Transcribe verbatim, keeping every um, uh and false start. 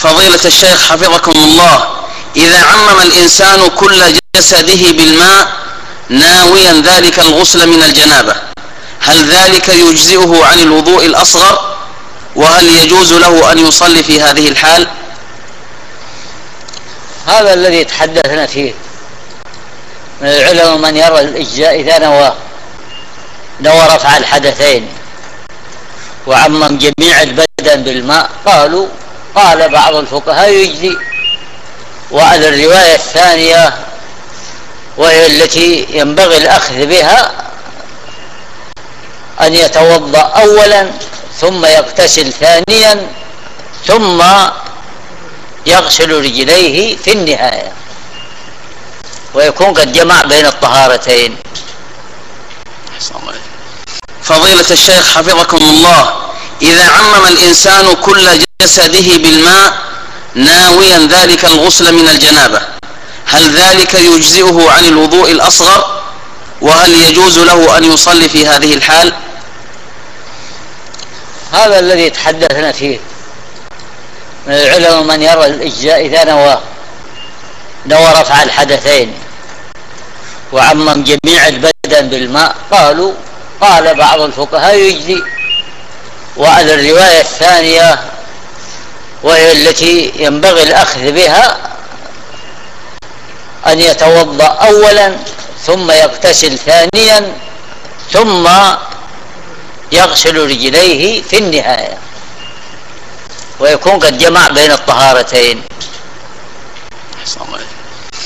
فضيلة الشيخ حفظكم الله، إذا عمم الإنسان كل جسده بالماء ناويا ذلك الغسل من الجنابة، هل ذلك يجزئه عن الوضوء الأصغر؟ وهل يجوز له أن يصلي في هذه الحال؟ هذا الذي تحدثنا فيه من العلماء من يرى الإجزاء إذا نوى نوى رفع الحدثين وعمم جميع البدن بالماء، قالوا قال بعض الفقهاء يجزي. وعلى الرواية الثانية وهي التي ينبغي الأخذ بها أن يتوضأ أولا ثم يغتسل ثانيا ثم يغسل رجليه في النهاية، ويكون قد جمع بين الطهارتين. فضيلة الشيخ حفظكم الله، إذا عمم الإنسان كل جسده بالماء ناويا ذلك الغسل من الجنابة، هل ذلك يجزئه عن الوضوء الأصغر؟ وهل يجوز له أن يصلي في هذه الحال؟ هذا الذي تحدثنا فيه من العلماء من يرى الإجزاء إذا نوى نوى رفع الحدثين وعمم جميع البدن بالماء، قالوا قال بعض الفقهاء يجزي. وعلى الرواية الثانية وهي التي ينبغي الأخذ بها أن يتوضأ أولا ثم يغتسل ثانيا ثم يغسل رجليه في النهاية، ويكون قد جمع بين الطهارتين.